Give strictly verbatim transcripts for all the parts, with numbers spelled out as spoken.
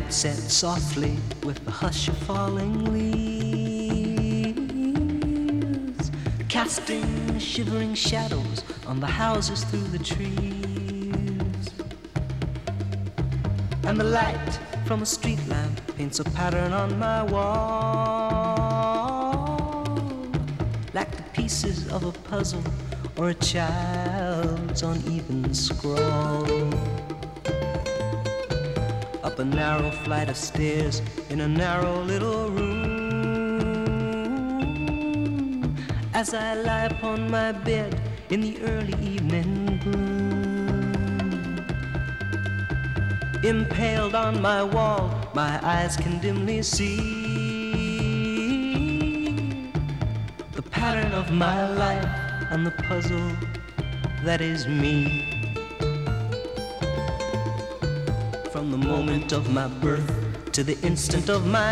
night set softly with the hush of falling leaves, casting shivering shadows on the houses through the trees. And the light from a street lamp paints a pattern on my wall, like the pieces of a puzzle or a child's uneven scrawl. Up a narrow flight of stairs in a narrow little room, as I lie upon my bed in the early evening gloom. Impaled on my wall, my eyes can dimly see the pattern of my life and the puzzle that is me. From the moment of my birth to the instant of my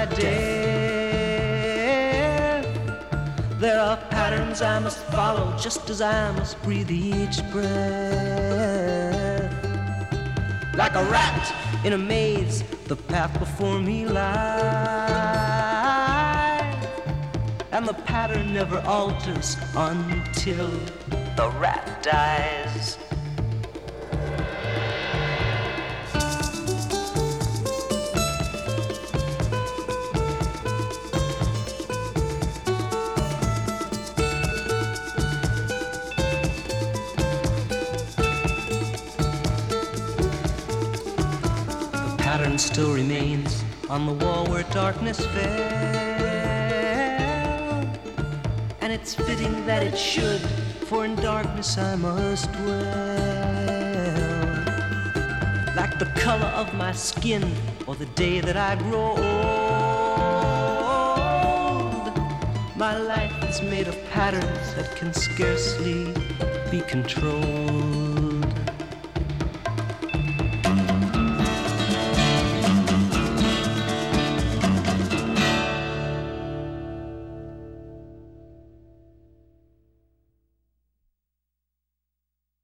death, there are patterns I must follow, just as I must breathe each breath. Like a rat in a maze, the path before me lies, and the pattern never alters until the rat dies. Still remains on the wall where darkness fell, and it's fitting that it should, for in darkness I must dwell. Like the color of my skin or the day that I grow old, my life is made of patterns that can scarcely be controlled.